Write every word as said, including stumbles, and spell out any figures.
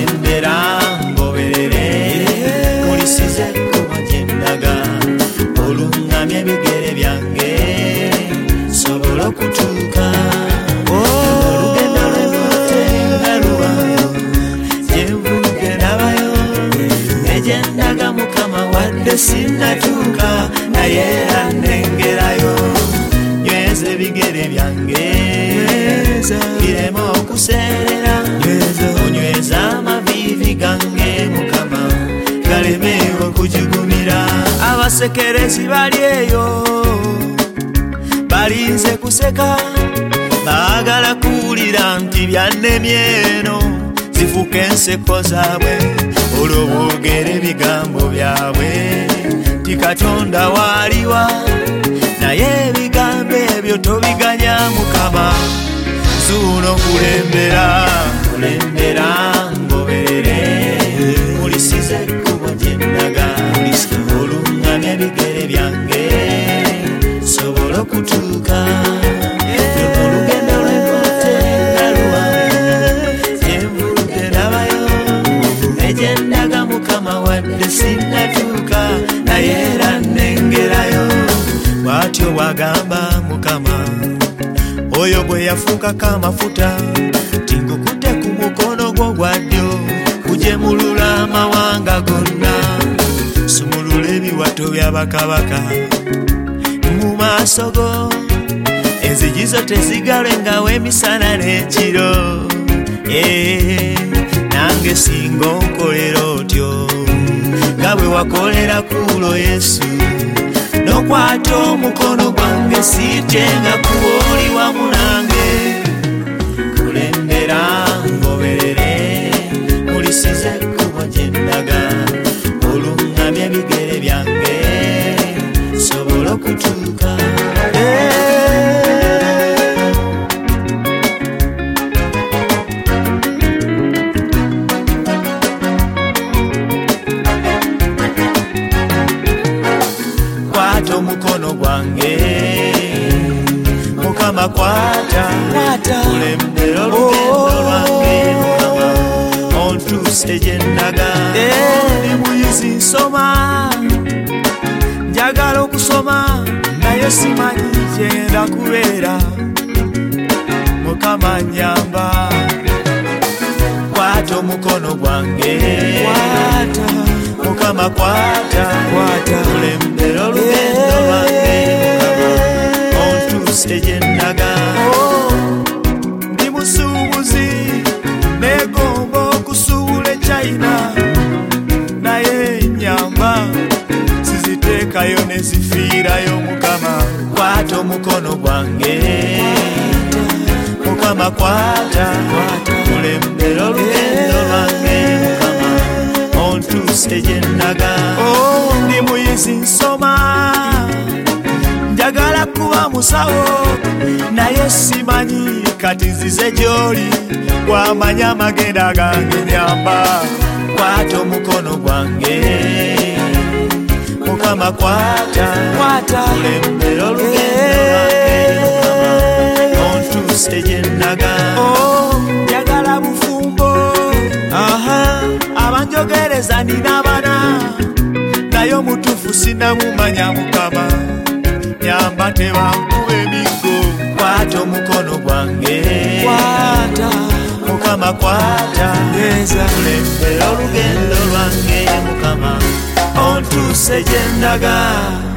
kulembera ngoberere mulisize kuba gyendaga olungamya ebigere byange sobola okutuuka olugendo lw'emotenga luwanvu gyenvudde nabayo negyendaga mukama wadde sinnatuuka naye annengerayo nyweza ebigere byange birema okuseerera onyweza amaviivi gange mukama galeme okujugumira abasekerezi bali eyo balinze kuseka baagala kuwulira nti byannemye eno zifuuka enseko zaabwe olwo boogera ebigambo byabwe ti katonda waaliwa naye ebigambo ebyo tobiganya mukama zuuno kulembera kulembera ngoberere mulisize ekkubo gyendaga olungamya ebigere byange sobola okutuuka olugendo lw'emotenga luwanvu gyenvudde nabayo negyendaga mukama wadde sinnatuuka naye era nnengerayo bw'atyo bw'agamba mukama oyo bwe yafuukako amafuta tingukutte ku mukono gwo gwa ddyo kugyemulula amawanga gonna sumulula ebiwato by'abakabaka mu maaso go enzigi zo tezigalwengawo emisana n'ekiro nange singa onkolera otyo nga bwe wakolera kuulo Yesu nokwata omukono gwange siityenga kuwooli wamu nange kulembera ngoberere mulisize ekkubo gyendaga olungamya ebigere byange sobola okutuuka omukono gwange mukama kwata kulembera olugendo lwange mukama ontuuse gyendaga ndi muyizi nsoma njagala okusoma naye simanyi gyenda kubeera mukama nyamba kwata omukono gwange mukama kwata kulembera olugendo lwange mukama ontuuse gyendaga ndi musuubuzi negomba okusuubula eChina naye nyamba siziteekayo ne zifiirayo mukama kwata omukono gwange mukama kwata kulembera olugendo lwange mukama ontuuse gyendaga ndi muyizi nsoma njagala kuba musawo naye simanyi kati nzize gy'oli wamanya amagenda gange nyamba kwata omukono gwange mukama kwata kulembera olugendo lwange mukama ontuuse gyendaga njagala bufumbo abanjogereza nina bana naye omutuufu sinnamumanya mukama nyamba tebankuba emigo kwata omukono gwange mukama kwata kulembera olugendo lwange mukama ontuuse gyendaga